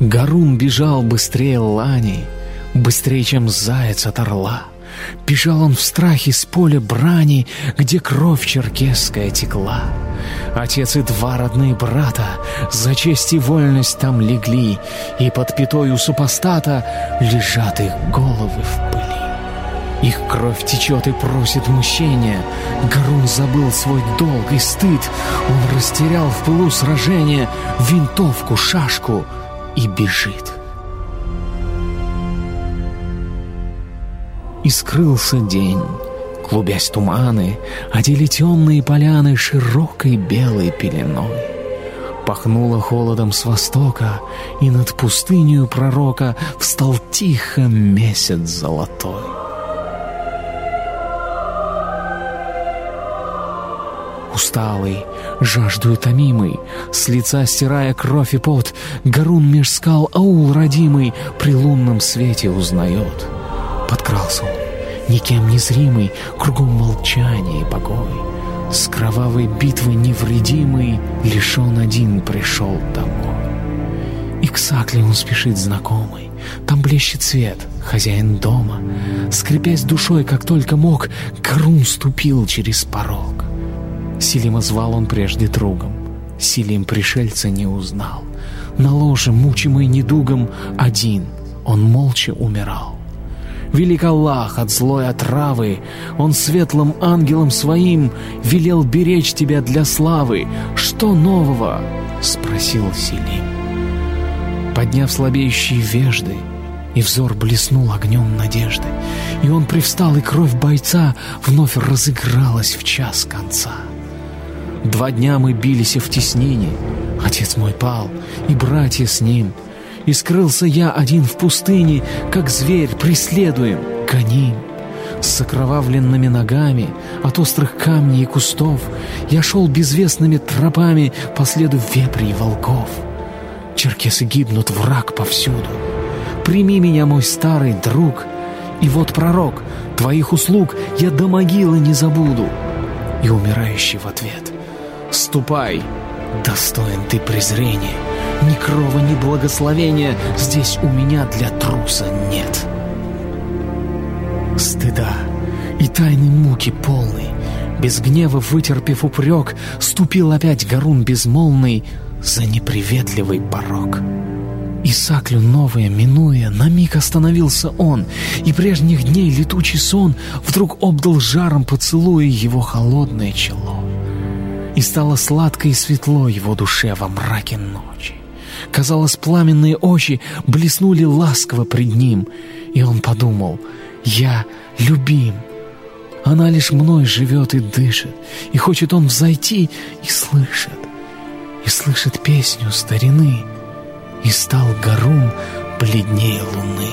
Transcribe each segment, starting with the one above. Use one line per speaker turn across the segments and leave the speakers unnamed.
Гарун бежал быстрее лани, быстрее, чем заяц от орла. Бежал он в страхе с поля брани, где кровь черкесская текла. Отец и два родные брата за честь и вольность там легли, и под пятой у супостата лежат их головы в пыли. Их кровь течет и просит мщения. Гарун забыл свой долг и стыд. Он растерял в пылу сражения винтовку, шашку и бежит. И скрылся день, клубясь туманы, одели темные поляны широкой белой пеленой. Пахнуло холодом с востока, и над пустынью пророка встал тихо месяц золотой. Усталый, жаждою томимый, с лица стирая кровь и пот, Гарун меж скал аул родимый при лунном свете узнает. Подкрался он, никем не зримый, кругом молчание и покой. С кровавой битвы невредимый лишь он один пришел домой. И к Сакле он спешит знакомый, там блещет свет, хозяин дома. Скрипясь душой, как только мог, Гарун ступил через порог. Силима звал он прежде другом, Силим пришельца не узнал. На ложе, мучимый недугом, один он молча умирал. Велик Аллах от злой отравы, Он светлым ангелом своим велел беречь тебя для славы. Что нового? — спросил Силим. Подняв слабеющие вежды, и взор блеснул огнем надежды, и он привстал, и кровь бойца вновь разыгралась в час конца. 2 дня мы бились в теснине, отец мой пал, и братья с ним. И скрылся я один в пустыне, как зверь, преследуем, гоним. С окровавленными ногами от острых камней и кустов я шел безвестными тропами по следу вепрей и волков. Черкесы гибнут, враг повсюду. Прими меня, мой старый друг, и вот пророк, твоих услуг я до могилы не забуду. И умирающий в ответ: ступай, достоин ты презрения. Ни крова, ни благословения здесь у меня для труса нет. Стыда и тайны муки полной, без гнева вытерпев упрек, ступил опять Гарун безмолвный за неприветливый порог. И Саклю новое минуя, на миг остановился он, и прежних дней летучий сон вдруг обдал жаром поцелуя его холодное чело. И стало сладко и светло его душе во мраке ночи. Казалось, пламенные очи блеснули ласково пред ним, и он подумал: я любим. Она лишь мной живет и дышит, и хочет он взойти, и слышит песню старины, и стал Гарун бледнее луны.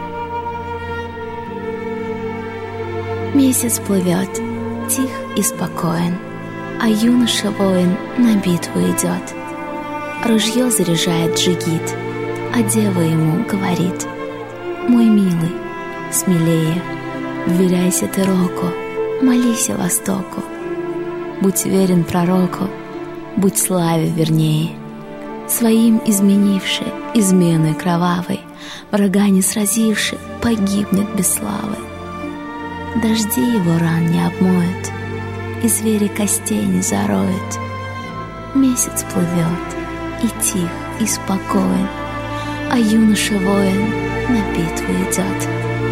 Месяц плывет, тих и спокоен, а юноша-воин на битву идет. Ружье заряжает джигит, а дева ему говорит: мой милый, смелее, вверяйся ты року, молись о востоку. Будь верен пророку, будь славе вернее. Своим изменивший, изменой кровавой, врага не сразивший, погибнет без славы. Дожди его ран не обмоют, и звери костей не зароют. Месяц плывет, и тих, и спокоен, а юноша-воин на битву идет.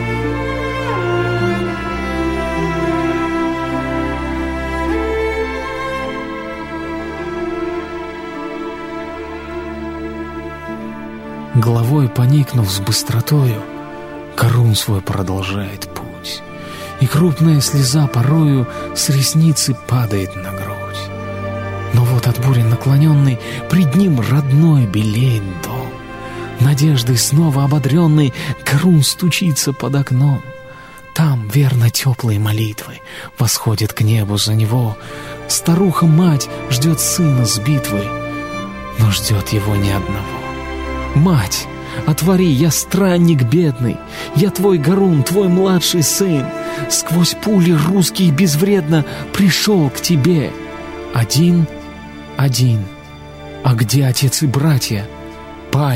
Головой поникнув с быстротою, Гарун свой продолжает путь, и крупная слеза порою с ресницы падает на грудь. Но вот от бури наклоненный пред ним родной белеет дом. Надеждой снова ободренный Гарун стучится под окном. Там, верно, теплые молитвы восходят к небу за него. Старуха-мать ждет сына с битвы, но ждет его не одного. Мать, отвори, я странник бедный, я твой Гарун, твой младший сын. Сквозь пули русские безвредно пришел к тебе. Один. А где отец и братья? Пали,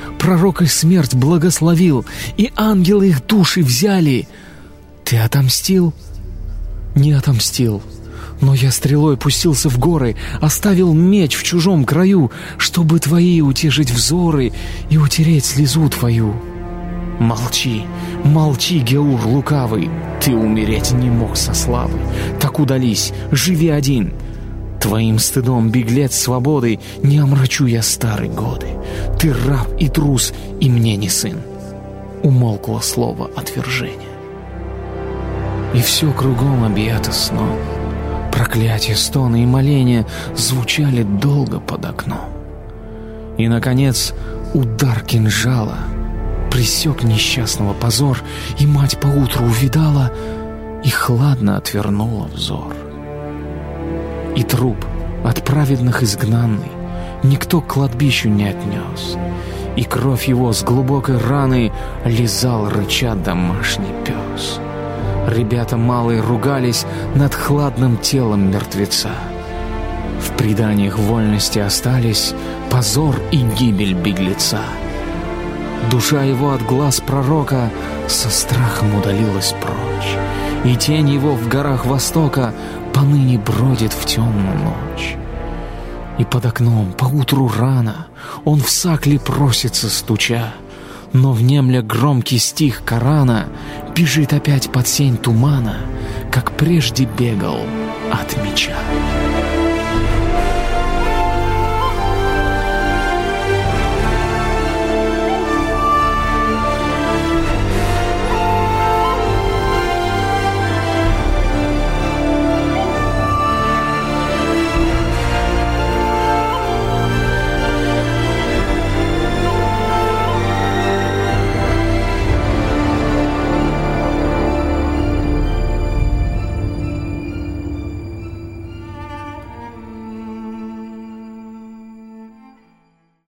пророка смерть благословил, и ангелы их души взяли. Ты отомстил? Не отомстил. Но я стрелой пустился в горы, оставил меч в чужом краю, чтобы твои утешить взоры и утереть слезу твою. Молчи, молчи, Геур лукавый, ты умереть не мог со славы. Так удались, живи один. Твоим стыдом, беглец свободы, не омрачу я старые годы. Ты раб и трус, и мне не сын. Умолкло слово отвержения. И все кругом объято сном. Проклятия, стоны и моления звучали долго под окном. И, наконец, удар кинжала пресек несчастного позор, и мать поутру увидала и хладно отвернула взор. И труп от праведных изгнанный никто к кладбищу не отнес, и кровь его с глубокой раны лизал, рыча, домашний пес. Ребята малые ругались над хладным телом мертвеца. В преданиях вольности остались позор и гибель беглеца. Душа его от глаз пророка со страхом удалилась прочь, и тень его в горах Востока поныне бродит в темную ночь. И под окном поутру рано он в сакле просится, стуча, но внемля громкий стих Корана бежит опять под сень тумана, как прежде бегал от меча.